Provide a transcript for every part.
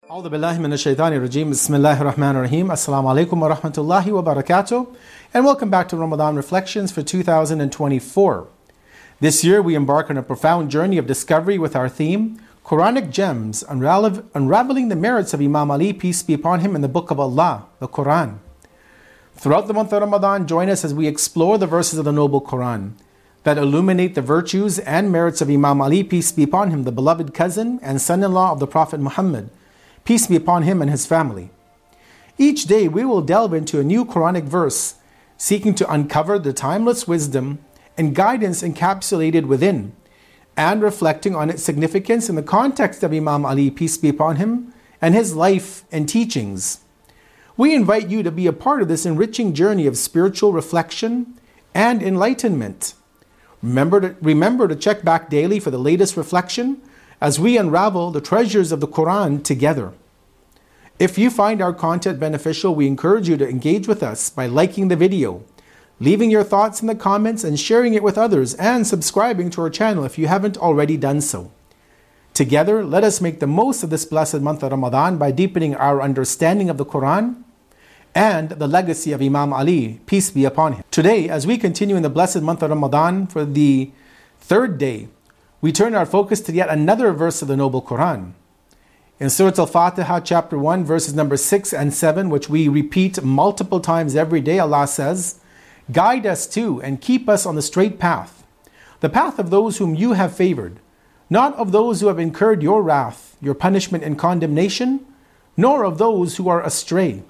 أعوذ بالله من الشيطان الرجيم. بسم الله الرحمن الرحيم. Assalamu alaikum wa rahmatullahi wa barakatuh. And welcome back to Ramadan Reflections for 2024. This year we embark on a profound journey of discovery with our theme, Quranic Gems, unraveling the merits of Imam Ali, peace be upon him, in the Book of Allah, the Quran. Throughout the month of Ramadan, join us as we explore the verses of the Noble Quran that illuminate the virtues and merits of Imam Ali, peace be upon him, the beloved cousin and son-in-law of the Prophet Muhammad, peace be upon him and his family. Each day we will delve into a new Quranic verse, seeking to uncover the timeless wisdom and guidance encapsulated within, and reflecting on its significance in the context of Imam Ali, peace be upon him, and his life and teachings. We invite you to be a part of this enriching journey of spiritual reflection and enlightenment. Remember to check back daily for the latest reflection as we unravel the treasures of the Quran together. If you find our content beneficial, we encourage you to engage with us by liking the video, leaving your thoughts in the comments and sharing it with others, and subscribing to our channel if you haven't already done so. Together, let us make the most of this blessed month of Ramadan by deepening our understanding of the Quran and the legacy of Imam Ali, peace be upon him. Today, as we continue in the blessed month of Ramadan for the third day, we turn our focus to yet another verse of the Noble Quran. In Surah Al-Fatiha, chapter 1, verses number 6 and 7, which we repeat multiple times every day, Allah says, "Guide us too and keep us on the straight path, the path of those whom you have favored, not of those who have incurred your wrath, your punishment and condemnation, nor of those who are astray."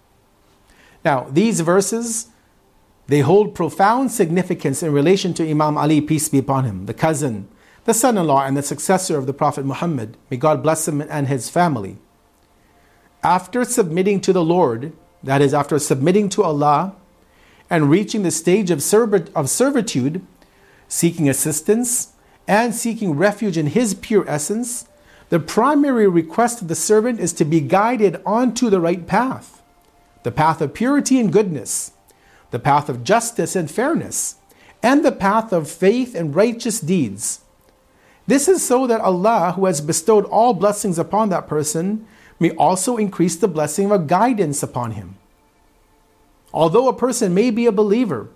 Now, these verses, they hold profound significance in relation to Imam Ali, peace be upon him, the cousin, the son-in-law and the successor of the Prophet Muhammad. May God bless him and his family. After submitting to the Lord, that is, after submitting to Allah and reaching the stage of servitude, seeking assistance and seeking refuge in His pure essence, the primary request of the servant is to be guided onto the right path, the path of purity and goodness, the path of justice and fairness, and the path of faith and righteous deeds. This is so that Allah, who has bestowed all blessings upon that person, may also increase the blessing of guidance upon him. Although a person may be a believer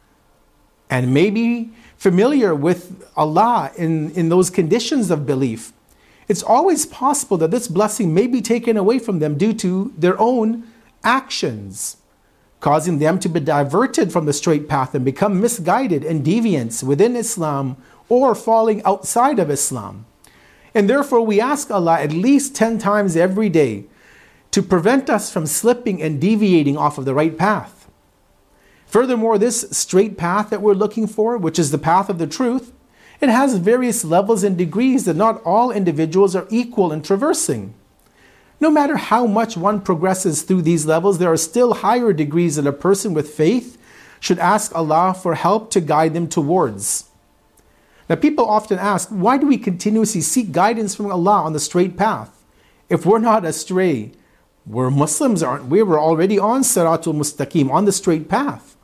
and may be familiar with Allah in those conditions of belief, it's always possible that this blessing may be taken away from them due to their own actions, causing them to be diverted from the straight path and become misguided and deviants within Islam or falling outside of Islam. And therefore we ask Allah at least 10 times every day to prevent us from slipping and deviating off of the right path. Furthermore, this straight path that we're looking for, which is the path of the truth, it has various levels and degrees that not all individuals are equal in traversing. No matter how much one progresses through these levels, there are still higher degrees that a person with faith should ask Allah for help to guide them towards. Now, people often ask, why do we continuously seek guidance from Allah on the straight path? If we're not astray, we're Muslims, aren't we? We're already on Siratul Mustaqim, on the straight path.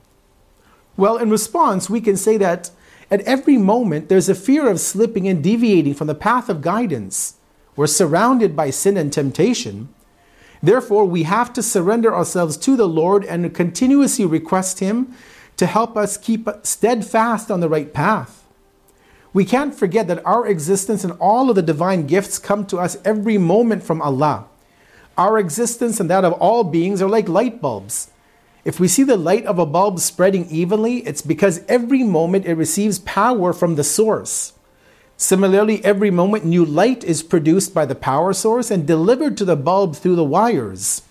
Well, in response, we can say that at every moment there's a fear of slipping and deviating from the path of guidance. We're surrounded by sin and temptation. Therefore, we have to surrender ourselves to the Lord and continuously request Him to help us keep steadfast on the right path. We can't forget that our existence and all of the divine gifts come to us every moment from Allah. Our existence and that of all beings are like light bulbs. If we see the light of a bulb spreading evenly, it's because every moment it receives power from the source. Similarly, every moment new light is produced by the power source and delivered to the bulb through the wires.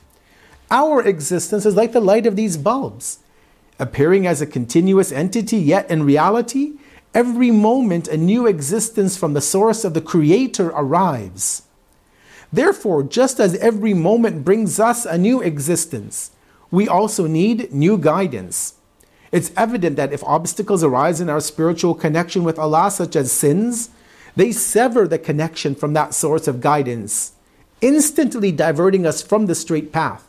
Our existence is like the light of these bulbs, appearing as a continuous entity, yet in reality, every moment a new existence from the source of the Creator arrives. Therefore, just as every moment brings us a new existence, we also need new guidance. It's evident that if obstacles arise in our spiritual connection with Allah, such as sins, they sever the connection from that source of guidance, instantly diverting us from the straight path.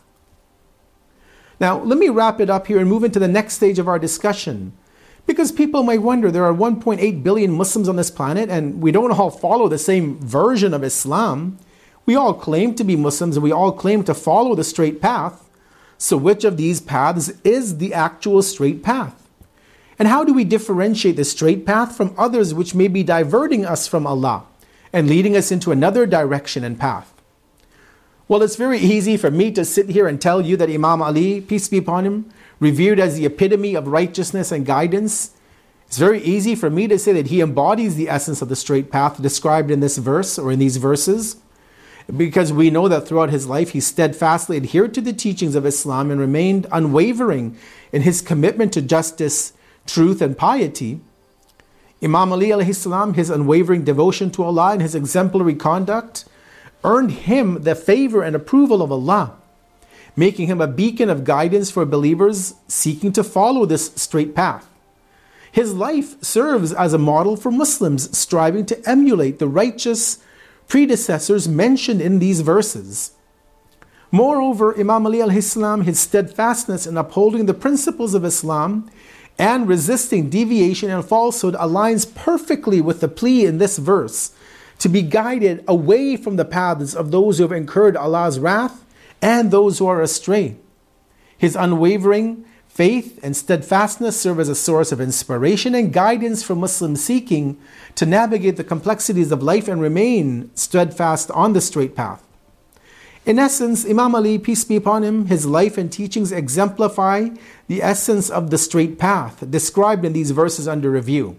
Now, let me wrap it up here and move into the next stage of our discussion. Because people might wonder, there are 1.8 billion Muslims on this planet and we don't all follow the same version of Islam. We all claim to be Muslims and we all claim to follow the straight path. So which of these paths is the actual straight path? And how do we differentiate the straight path from others which may be diverting us from Allah and leading us into another direction and path? Well, it's very easy for me to sit here and tell you that Imam Ali, peace be upon him, revered as the epitome of righteousness and guidance. It's very easy for me to say that he embodies the essence of the straight path described in this verse or in these verses, because we know that throughout his life he steadfastly adhered to the teachings of Islam and remained unwavering in his commitment to justice, truth and piety. Imam Ali alayhi salam, his unwavering devotion to Allah and his exemplary conduct earned him the favor and approval of Allah, making him a beacon of guidance for believers seeking to follow this straight path. His life serves as a model for Muslims striving to emulate the righteous predecessors mentioned in these verses. Moreover, Imam Ali alayhi salam, his steadfastness in upholding the principles of Islam and resisting deviation and falsehood aligns perfectly with the plea in this verse to be guided away from the paths of those who have incurred Allah's wrath and those who are astray. His unwavering faith and steadfastness serve as a source of inspiration and guidance for Muslims seeking to navigate the complexities of life and remain steadfast on the straight path. In essence, Imam Ali, peace be upon him, his life and teachings exemplify the essence of the straight path described in these verses under review.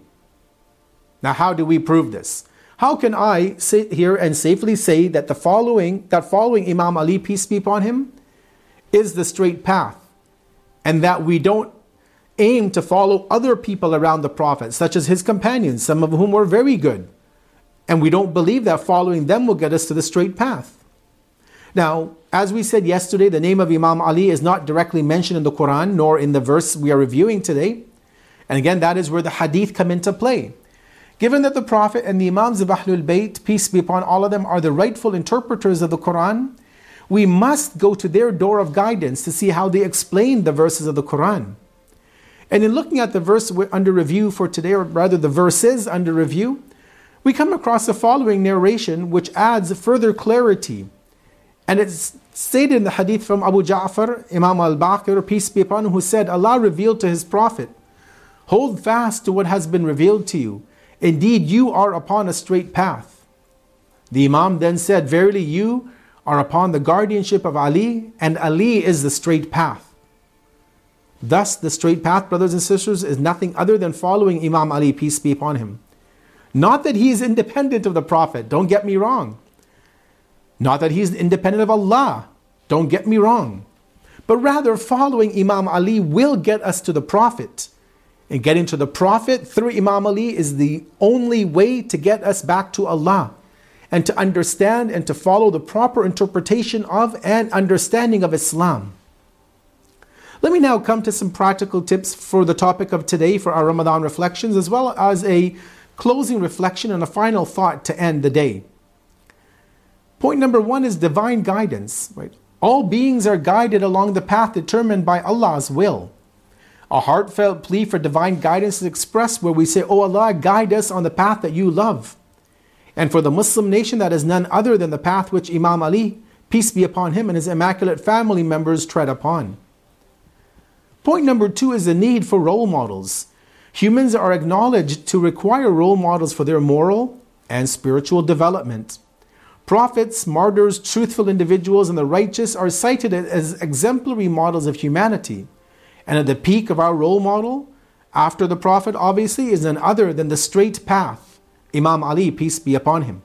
Now, how do we prove this? How can I sit here and safely say that following Imam Ali, peace be upon him, is the straight path, and that we don't aim to follow other people around the Prophet, such as his companions, some of whom were very good, and we don't believe that following them will get us to the straight path? Now, as we said yesterday, the name of Imam Ali is not directly mentioned in the Quran, nor in the verse we are reviewing today. And again, that is where the hadith come into play. Given that the Prophet and the Imams of Ahlul Bayt, peace be upon all of them, are the rightful interpreters of the Quran, we must go to their door of guidance to see how they explain the verses of the Quran. And in looking at the verse under review for today, or rather the verses under review, we come across the following narration which adds further clarity. And it's stated in the hadith from Abu Ja'far, Imam al-Baqir, peace be upon him, who said, Allah revealed to his Prophet, "Hold fast to what has been revealed to you. Indeed, you are upon a straight path." The Imam then said, "Verily, you are upon the guardianship of Ali, and Ali is the straight path." Thus, the straight path, brothers and sisters, is nothing other than following Imam Ali, peace be upon him. Not that he is independent of the Prophet, don't get me wrong. Not that he is independent of Allah, don't get me wrong. But rather, following Imam Ali will get us to the Prophet. And getting to the Prophet through Imam Ali is the only way to get us back to Allah and to understand and to follow the proper interpretation of and understanding of Islam. Let me now come to some practical tips for the topic of today for our Ramadan reflections, as well as a closing reflection and a final thought to end the day. Point number one is divine guidance. Right? All beings are guided along the path determined by Allah's will. A heartfelt plea for divine guidance is expressed where we say, "Oh Allah, guide us on the path that you love." And for the Muslim nation, that is none other than the path which Imam Ali, peace be upon him, and his immaculate family members tread upon. Point number two is the need for role models. Humans are acknowledged to require role models for their moral and spiritual development. Prophets, martyrs, truthful individuals, and the righteous are cited as exemplary models of humanity. And at the peak of our role model, after the Prophet obviously, is none other than the straight path, Imam Ali, peace be upon him.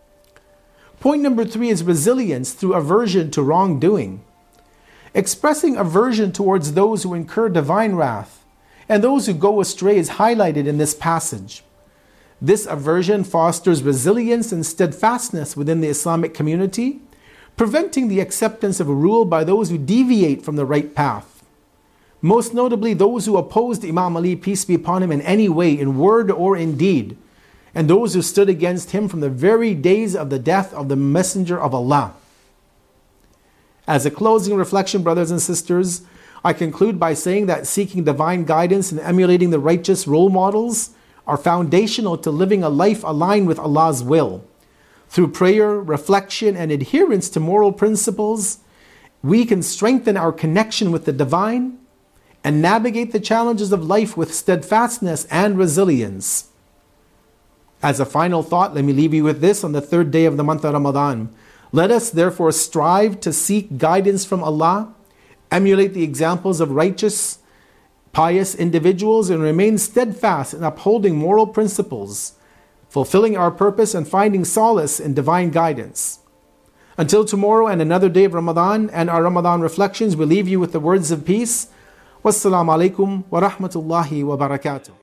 Point number three is resilience through aversion to wrongdoing. Expressing aversion towards those who incur divine wrath and those who go astray is highlighted in this passage. This aversion fosters resilience and steadfastness within the Islamic community, preventing the acceptance of a rule by those who deviate from the right path. Most notably, those who opposed Imam Ali, peace be upon him, in any way, in word or in deed, and those who stood against him from the very days of the death of the Messenger of Allah. As a closing reflection, brothers and sisters, I conclude by saying that seeking divine guidance and emulating the righteous role models are foundational to living a life aligned with Allah's will. Through prayer, reflection, and adherence to moral principles, we can strengthen our connection with the divine and navigate the challenges of life with steadfastness and resilience. As a final thought, let me leave you with this on the third day of the month of Ramadan. Let us therefore strive to seek guidance from Allah, emulate the examples of righteous, pious individuals, and remain steadfast in upholding moral principles, fulfilling our purpose and finding solace in divine guidance. Until tomorrow and another day of Ramadan and our Ramadan reflections, we leave you with the words of peace. Wassalamu alaikum wa rahmatullahi wa barakatuh.